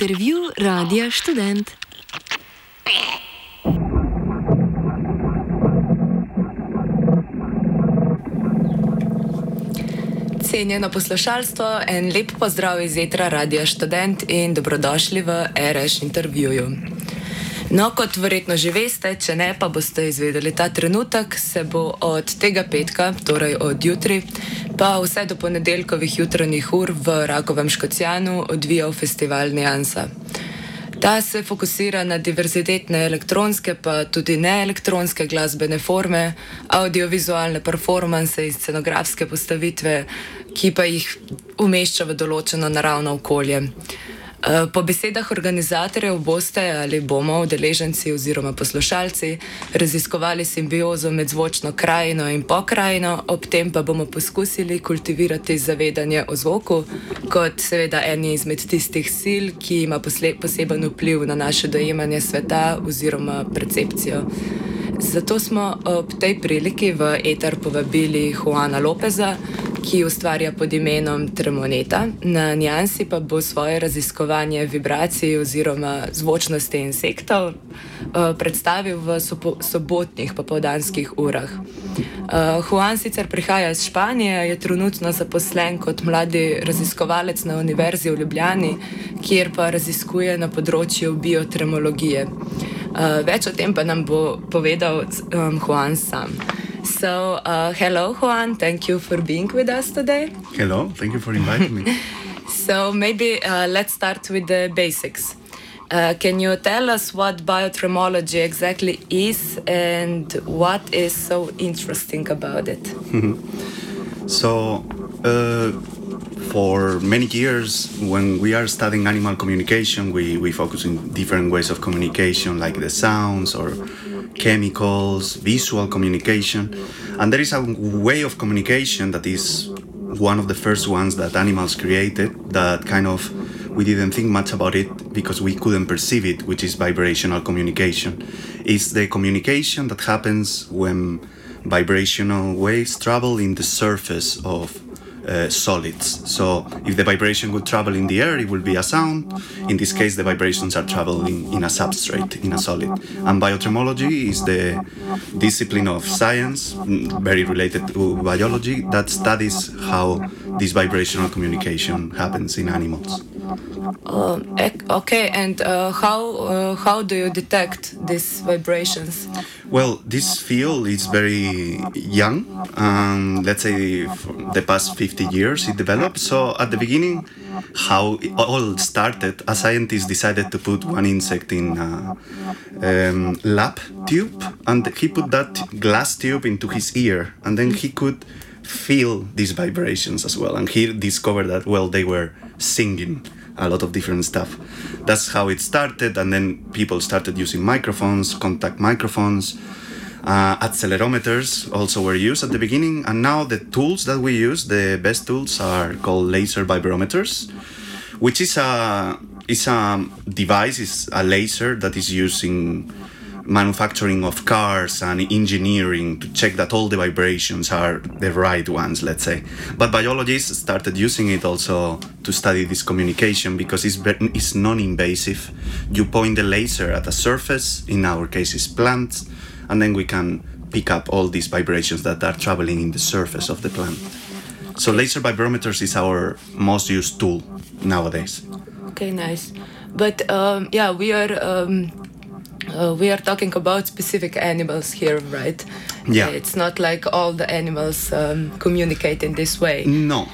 Intervju Radia Študent. Cenjeno poslušalstvo, en lep pozdrav iz etra Radia Študent in dobrodošli v RŠ intervjuju. No, kot verjetno že veste, če ne, pa boste izvedeli ta trenutek, se bo od tega petka, torej od jutri, pa vse do ponedeljkovih jutranjih ur v Rakovem Škocjanu odvijal festival Niansa. Ta se fokusira na diverzitetne elektronske pa tudi neelektronske glasbene forme, audiovizualne performanse in scenografske postavitve, ki pa jih umešča v določeno naravno okolje. Po besedah organizatorjev boste ali bomo udeleženci oziroma poslušalci raziskovali simbiozo med zvočno krajino in pokrajino, ob tem pa bomo poskusili kultivirati zavedanje o zvoku kot seveda eni izmed tistih sil, ki ima poseben vpliv na naše dojemanje sveta oziroma percepcijo. Zato smo ob tej priliki v eter povabili Juana Lopeza, ki ustvarja pod imenom Tremoneta. Na Niansi pa bo svoje raziskovanje vibracij oziroma zvočnosti insektov predstavil v sobotnih popoldanskih urah. Juan sicer prihaja iz Španije, je trenutno zaposlen kot mladi raziskovalec na Univerzi v Ljubljani, kjer pa raziskuje na področju biotremologije. Več o tem pa nam bo povedal Juan sam. So, hello Juan, thank you for being with us today. Hello, thank you for inviting me. So maybe let's start with the basics. Can you tell us what biotremology exactly is and what is so interesting about it? So, for many years, when we are studying animal communication, we focus on different ways of communication, like the sounds or chemicals, visual communication. And there is a way of communication that is one of the first ones that animals created, that kind of we didn't think much about it because we couldn't perceive it, which is vibrational communication. It's the communication that happens when vibrational waves travel in the surface of solids. So if the vibration would travel in the air, it will be a sound. In this case, the vibrations are traveling in a substrate, in a solid. And biotremology is the discipline of science, very related to biology, that studies how this vibrational communication happens in animals. Okay, and how do you detect these vibrations? Well, this field is very young. Let's say the past 50 years it developed. So at the beginning, how it all started, a scientist decided to put one insect in a lab tube, and he put that glass tube into his ear, and then he could feel these vibrations as well. And he discovered that, well, they were singing a lot of different stuff. That's how it started, and then people started using microphones, contact microphones. Accelerometers also were used at the beginning, and now the tools that we use, the best tools, are called laser vibrometers, which is a device, is a laser that is used in manufacturing of cars and engineering to check that all the vibrations are the right ones, let's say. But biologists started using it also to study this communication because it's non-invasive. You point the laser at a surface, in our case is plants, and then we can pick up all these vibrations that are traveling in the surface of the plant. So laser vibrometers is our most used tool nowadays. Okay, nice. But we are talking about specific animals here, right? Yeah. It's not like all the animals communicate in this way. No.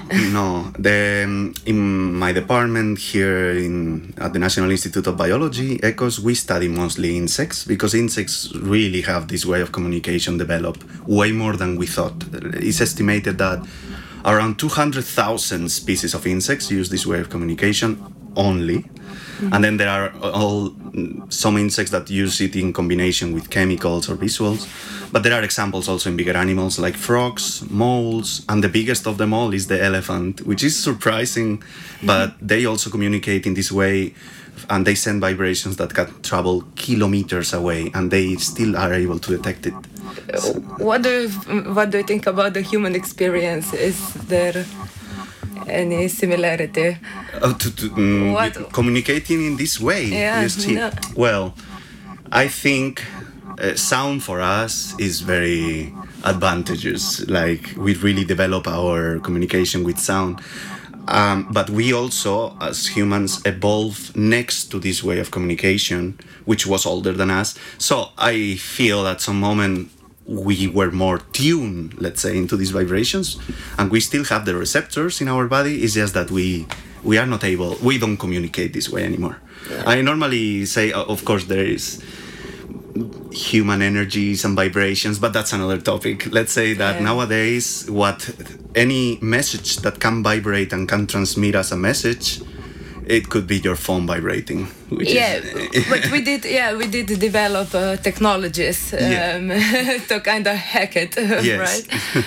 In my department here at the National Institute of Biology, ECOS, we study mostly insects because insects really have this way of communication developed way more than we thought. It's estimated that around 200,000 species of insects use this way of communication only. Mm-hmm. And then there are some insects that use it in combination with chemicals or visuals. But there are examples also in bigger animals like frogs, moles, and the biggest of them all is the elephant, which is surprising, but they also communicate in this way, and they send vibrations that can travel kilometers away, and they still are able to detect it. What do you think about the human experience? Is there any similarity? Communicating in this way. Yeah, no. Well, I think sound for us is very advantageous. Like we really develop our communication with sound. But we also, as humans, evolve next to this way of communication, which was older than us. So I feel at some moment we were more tuned, let's say, into these vibrations, and we still have the receptors in our body. It's just that we are not able, we don't communicate this way anymore. Yeah. I normally say, of course, there is human energies and vibrations, but that's another topic. Let's say that nowadays, any message that can vibrate and can transmit as a message, it could be your phone vibrating. But we did develop technologies to kind of hack it, right?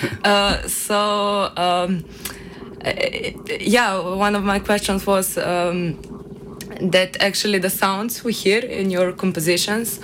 One of my questions was that actually the sounds we hear in your compositions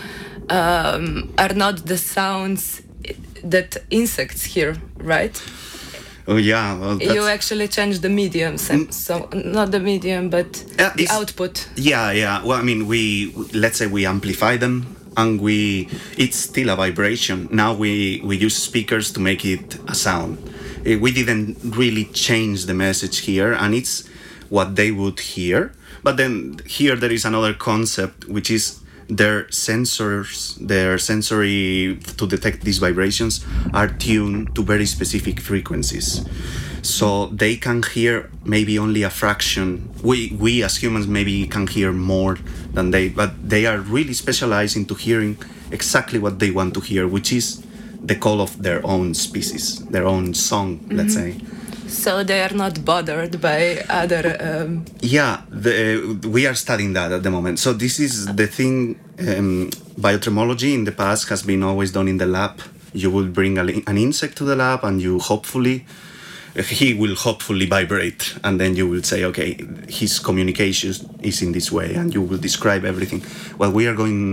are not the sounds that insects hear, right? Oh yeah, well, you actually change the medium, so not the medium, but the output. Yeah. Well, I mean, let's say we amplify them, and it's still a vibration. Now we use speakers to make it a sound. We didn't really change the message here, and it's what they would hear. But then here there is another concept, which is their sensors, their sensory to detect these vibrations are tuned to very specific frequencies. So they can hear maybe only a fraction. We as humans maybe can hear more than but they are really specialized into hearing exactly what they want to hear, which is the call of their own species, their own song, let's say. So they are not bothered by other... we are studying that at the moment. So this is the thing, biotremology in the past has been always done in the lab. You will bring an insect to the lab and he will hopefully vibrate. And then you will say, okay, his communication is in this way, and you will describe everything. What we are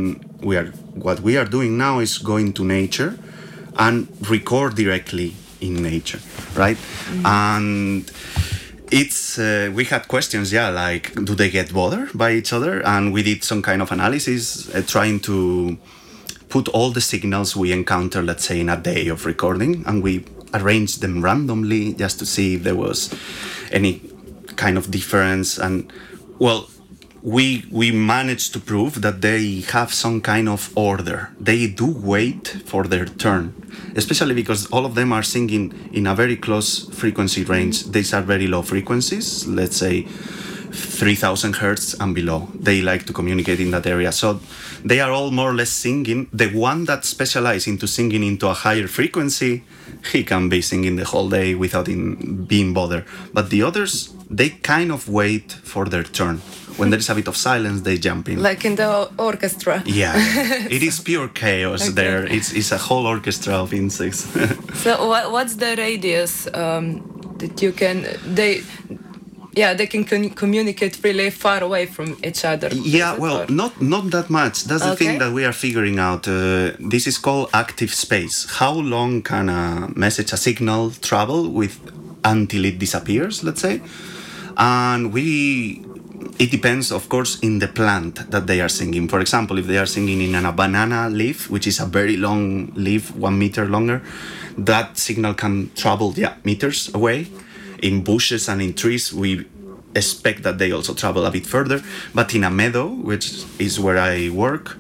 doing now is going to nature and record directly in nature, right? And it's we had questions, like, do they get bothered by each other? And we did some kind of analysis trying to put all the signals we encounter, let's say, in a day of recording, and we arranged them randomly just to see if there was any kind of difference. And well, we managed to prove that they have some kind of order. They do wait for their turn, especially because all of them are singing in a very close frequency range. These are very low frequencies, let's say 3,000 hertz and below. They like to communicate in that area. So they are all more or less singing. The one that specializes into singing into a higher frequency, he can be singing the whole day without being bothered. But the others, they kind of wait for their turn. When there is a bit of silence, they jump in. Like in the orchestra. Yeah. It is pure chaos there. It's a whole orchestra of insects. So what's the radius that you can... They can communicate really far away from each other. Yeah, well, not that much. That's the thing that we are figuring out. This is called active space. How long can a signal travel until it disappears, let's say? And it depends, of course, in the plant that they are singing. For example, if they are singing in a banana leaf, which is a very long leaf, 1 meter longer, that signal can travel meters away. In bushes and in trees, we expect that they also travel a bit further. But in a meadow, which is where I work,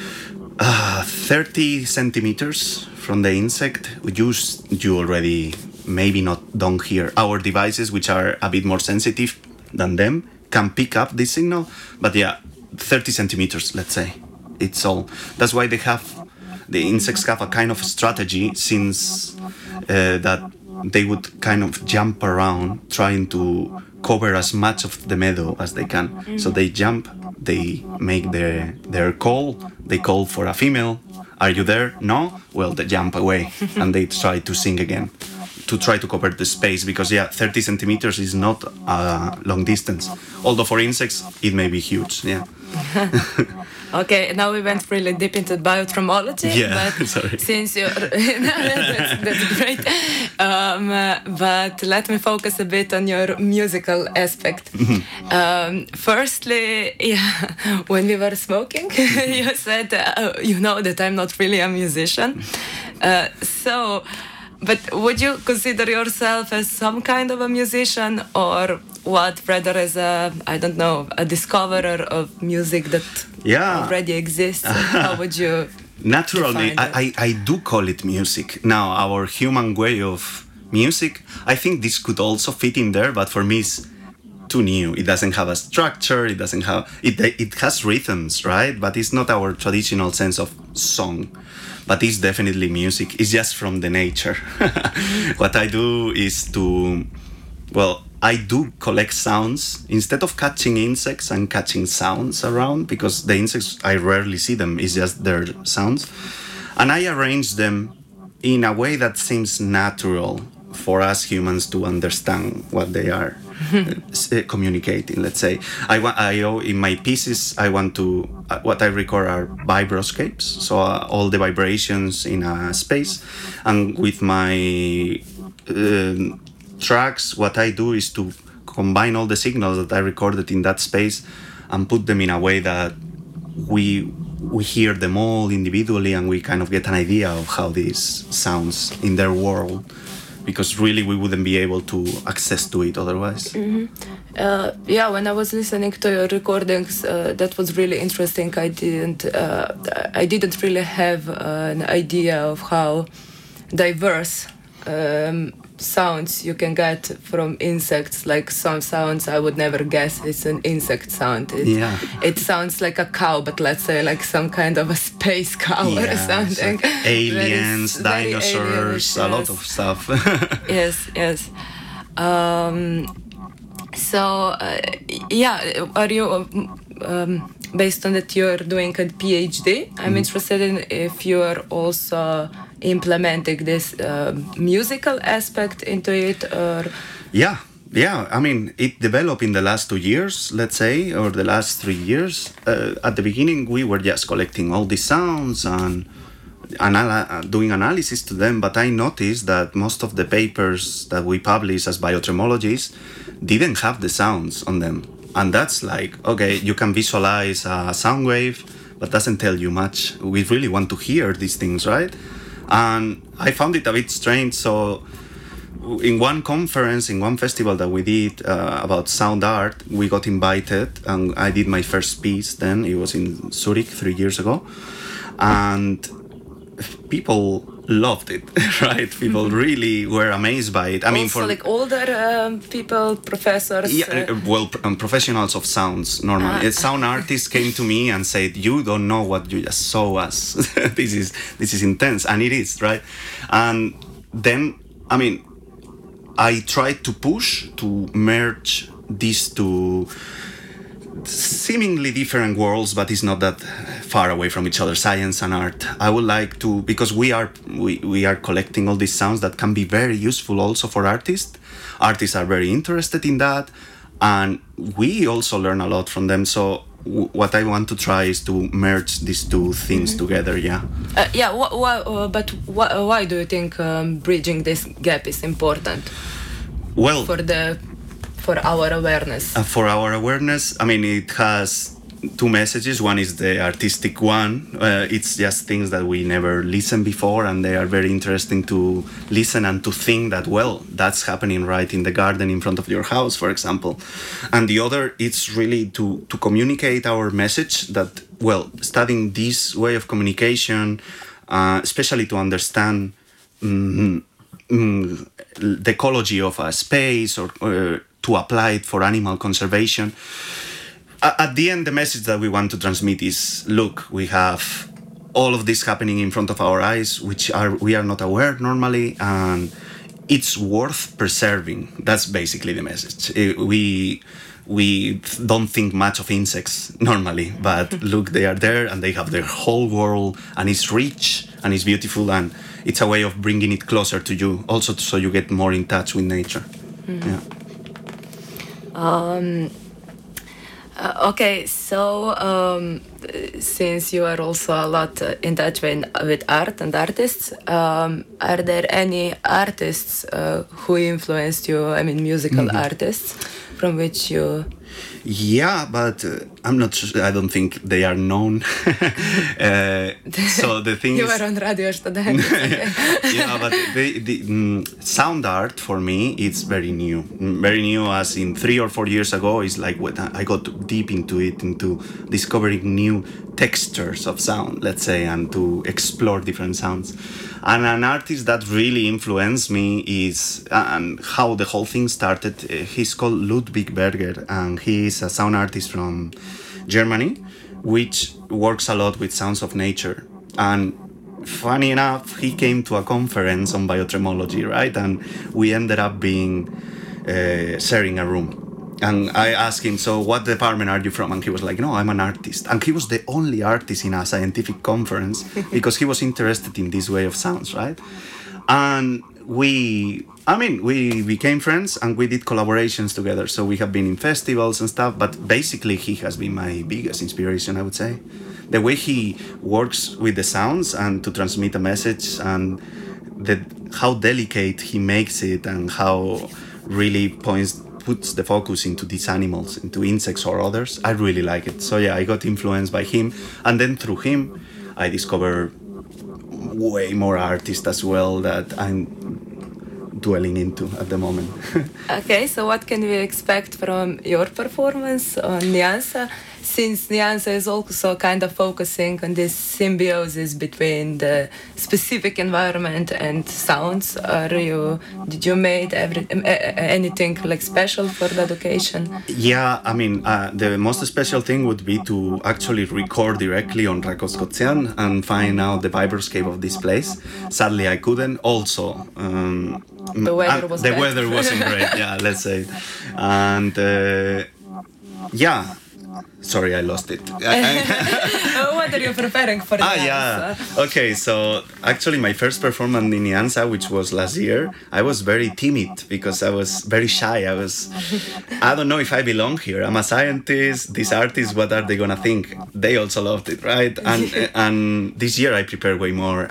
30 centimeters from the insect, you already maybe don't hear. Our devices, which are a bit more sensitive than them, can pick up this signal. But 30 centimeters, let's say. It's all. That's why the insects have a kind of strategy, since that they would kind of jump around trying to cover as much of the meadow as they can. Mm-hmm. So they jump, they make their call, they call for a female. Are you there? No? Well, they jump away and they try to sing again to try to cover the space, because 30 centimeters is not a long distance. Although for insects, it may be huge, Okay, now we went really deep into biotromology. Yeah, but sorry. Since you're, that's great. But let me focus a bit on your musical aspect. Firstly, yeah, when we were smoking, you said, you know that I'm not really a musician. But would you consider yourself as some kind of a musician, or what, rather as a, I don't know, a discoverer of music that already exists? How would you? Naturally, I do call it music. Now, our human way of music, I think this could also fit in there, but for me it's too new. It doesn't have a structure, it doesn't have, it has rhythms, right? But it's not our traditional sense of song. But it's definitely music. It's just from the nature. What I do is I do collect sounds. Instead of catching insects, I'm catching sounds around, because the insects, I rarely see them. It's just their sounds. And I arrange them in a way that seems natural for us humans to understand what they are communicating, let's say. In my pieces, I want to, what I record are vibroscapes, so all the vibrations in a space. And with my tracks, what I do is to combine all the signals that I recorded in that space and put them in a way that we hear them all individually, and we kind of get an idea of how this sounds in their world, because really we wouldn't be able to access to it otherwise. Mm-hmm. When I was listening to your recordings, that was really interesting. I didn't really have an idea of how diverse sounds you can get from insects. Like some sounds I would never guess it's an insect sound. It sounds like a cow, but let's say like some kind of a space cow or something. Like aliens, dinosaurs, a lot of stuff. Yes. Are you based on that you're doing a PhD? I'm interested in if you are also implementing this musical aspect into it, or yeah. I mean, it developed in the last 2 years, let's say, or the last 3 years. At the beginning, we were just collecting all these sounds and doing analysis to them, but I noticed that most of the papers that we publish as biotremologists didn't have the sounds on them. And that's like, okay, you can visualize a sound wave, but doesn't tell you much. We really want to hear these things, right? And I found it a bit strange. So in one conference, in one festival that we did about sound art, we got invited, and I did my first piece then. It was in Zurich 3 years ago. And people loved it, right? People really were amazed by it. I mean, for like older people, professors. Professionals of sounds. Normally, sound artists came to me and said, "You don't know what you just saw us. This is intense," and it is, right? And then, I mean, I tried to push to merge these two seemingly different worlds, but it's not that far away from each other, science and art. I would like to, because we are collecting all these sounds that can be very useful also for artists. Artists are very interested in that, and we also learn a lot from them. So what I want to try is to merge these two things together. Why do you think bridging this gap is important? Well, for our awareness. For our awareness, I mean, it has two messages. One is the artistic one. It's just things that we never listened before, and they are very interesting to listen and to think that, well, that's happening right in the garden in front of your house, for example. And the other, it's really to communicate our message that, well, studying this way of communication, especially to understand the ecology of a space, or to apply it for animal conservation. At the end, the message that we want to transmit is, look, we have all of this happening in front of our eyes, we are not aware normally, and it's worth preserving. That's basically the message. We don't think much of insects normally, but look, they are there, and they have their whole world, and it's rich, and it's beautiful, and it's a way of bringing it closer to you, also so you get more in touch with nature. Mm-hmm. Yeah. since you are also a lot in touch with art and artists, are there any artists who influenced you? I mean, musical artists from which you... Yeah, but I'm not sure. I don't think they are known. So the thing you is, were on Radio Student. yeah, but sound art for me it's very new. Very new, as in 3 or 4 years ago. Is like when I got deep into it, into discovering new textures of sound, let's say, and to explore different sounds. And an artist that really influenced me is, and how the whole thing started, he's called Ludwig Berger, and he is a sound artist from Germany, which works a lot with sounds of nature. And funny enough, he came to a conference on biotremology, right? And we ended up being sharing a room. And I asked him, so what department are you from? And he was like, no, I'm an artist. And he was the only artist in a scientific conference because he was interested in this way of sounds, right? And we became friends and we did collaborations together. So we have been in festivals and stuff, but basically he has been my biggest inspiration, I would say. The way he works with the sounds and to transmit a message, and how delicate he makes it, and how really puts the focus into these animals, into insects or others. I really like it. So yeah, I got influenced by him, and then through him I discovered way more artists as well that I'm dwelling into at the moment. Okay, so what can we expect from your performance on Nyanza? Since Nyanza is also kind of focusing on this symbiosis between the specific environment and sounds, did you make anything like special for that occasion? Yeah, I mean, the most special thing would be to actually record directly on Rakoskotzian and find out the vibroscape of this place. Sadly, I couldn't. Also, the weather was bad. Weather wasn't great. Yeah, let's say, and yeah. Sorry, I lost it. What are you preparing for Nyanza? Yeah. Okay, so actually my first performance in Nyanza, which was last year, I was very timid because I was very shy. I don't know if I belong here. I'm a scientist. These artists, what are they gonna think? They also loved it, right? And this year I prepared way more.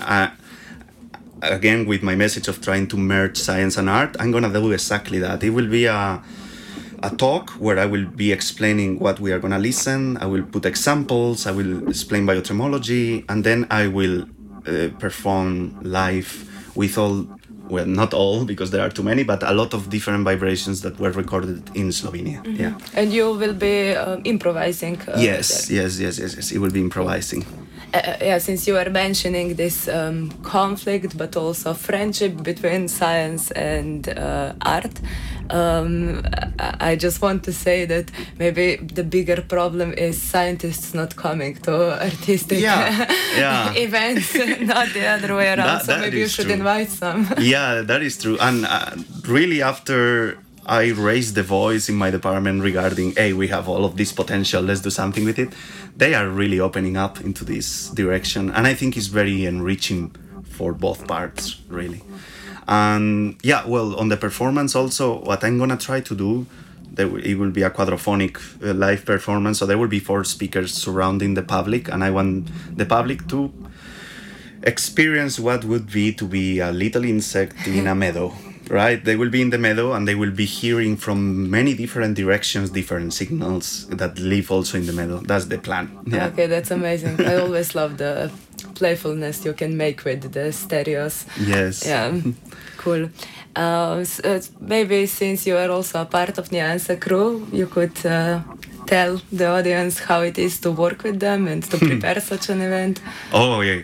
Again, with my message of trying to merge science and art, I'm gonna do exactly that. It will be a talk where I will be explaining what we are going to listen. I will put examples, I will explain biotremology, and then I will perform live with not all, because there are too many, but a lot of different vibrations that were recorded in Slovenia. Mm-hmm. Yeah. And you will be improvising? Yes. It will be improvising. Since you were mentioning this conflict, but also friendship between science and art, I just want to say that maybe the bigger problem is scientists not coming to artistic events, not the other way around. So maybe you should invite some. Yeah, that is true. And really, after I raised the voice in my department regarding, hey, we have all of this potential, let's do something with it, they are really opening up into this direction. And I think it's very enriching for both parts, really. And yeah, well, on the performance also, what I'm going to try to do, it will be a quadraphonic live performance. So there will be 4 speakers surrounding the public. And I want the public to experience what would be to be a little insect in a meadow. Right, they will be in the meadow and they will be hearing from many different directions, different signals that live also in the meadow. That's the plan. Yeah. Okay, that's amazing. I always love the playfulness you can make with the stereos. Yes. Yeah, cool. So maybe since you are also a part of Nyanza crew, you could tell the audience how it is to work with them and to prepare such an event. Oh, yeah.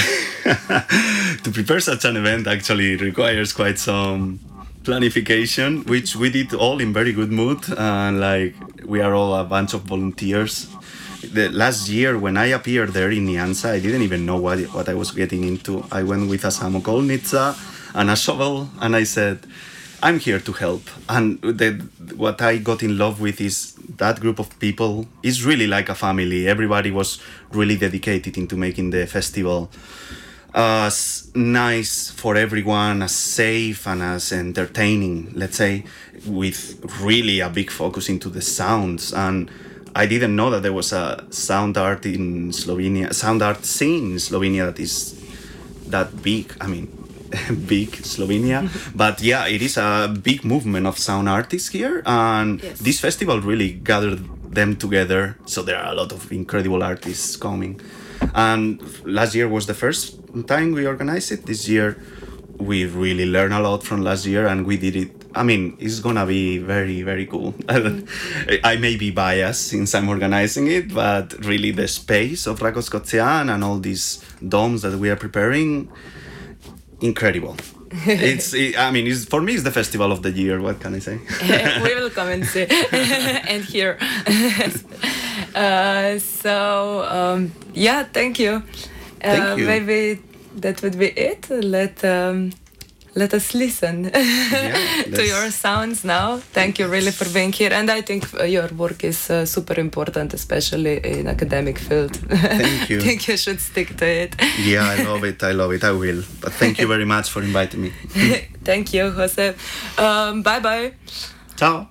To prepare such an event actually requires quite some planification, which we did all in very good mood. And we are all a bunch of volunteers. The last year when I appeared there in Nyanza, I didn't even know what I was getting into. I went with a samokolnica and a shovel, and I said, I'm here to help. And what I got in love with is that group of people is really like a family. Everybody was really dedicated into making the festival as nice for everyone, as safe and as entertaining, let's say, with really a big focus into the sounds. And I didn't know that there was a sound art in Slovenia, sound art scene in Slovenia that is that big. I mean, big Slovenia, but yeah, it is a big movement of sound artists here, and Yes. this festival really gathered them together. So there are a lot of incredible artists coming, and last year was the first time we organized it. This year, we really learned a lot from last year, and we did it. I mean, it's gonna be very, very cool. I may be biased since I'm organizing it, but really the space of Rakos and all these domes that we are preparing, incredible. I mean, for me, it's the festival of the year. What can I say? We will come and see and hear. Yeah, thank you. Thank you. Maybe that would be it. Let us listen to your sounds now. Thank you really for being here, and I think your work is super important, especially in academic field. Thank you. I think you should stick to it. Yeah, I love it. I love it. I will. But thank you very much for inviting me. Thank you, Jose. Bye bye. Ciao.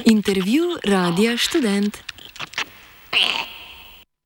Intervju Radia Študent.